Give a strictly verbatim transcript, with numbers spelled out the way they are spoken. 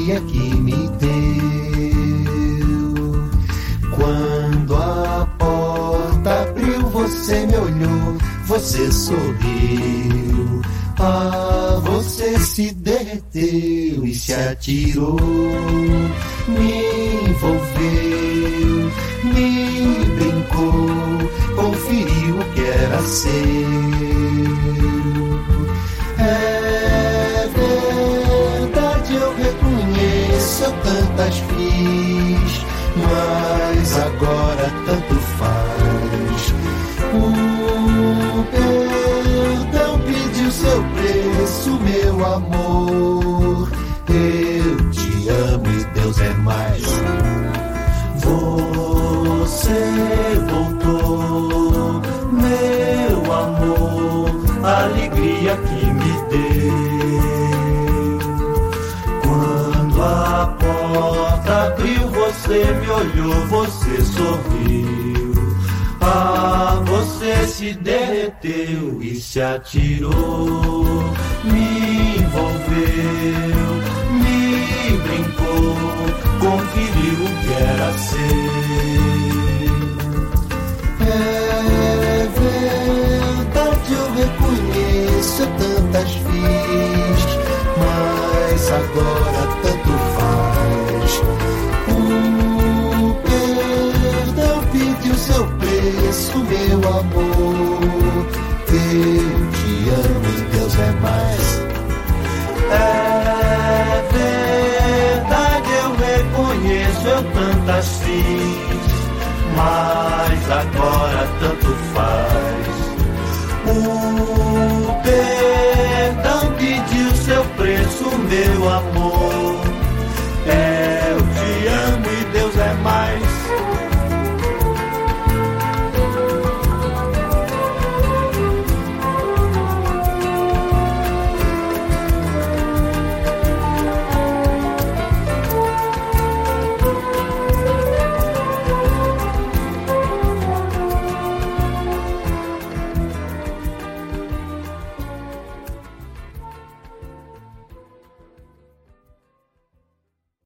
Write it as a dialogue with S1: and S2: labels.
S1: alegria que me deu. Quando a porta abriu, você me olhou, você sorriu. Ah, você se derreteu e se atirou, me envolveu, me brincou, conferiu o que era seu. É verdade, eu reconheço, eu tantas fiz, mas agora tanto faz. O perdão pediu seu preço, meu amor. Eu te amo e Deus é mais. Você voltou, meu amor, a alegria que me deu. Quando a porta abriu, você me olhou, você sorriu. Ah, você se derreteu e se atirou, me envolveu, me brincou, conferiu o que era seu. É verdade, eu reconheço, eu tantas fiz, mas agora tanto faz. O perdão pediu seu preço, meu amor. Eu te amo e Deus é mais. É verdade, eu reconheço, eu tantas fiz, mas agora tanto faz. O perdão pediu seu preço, meu amor.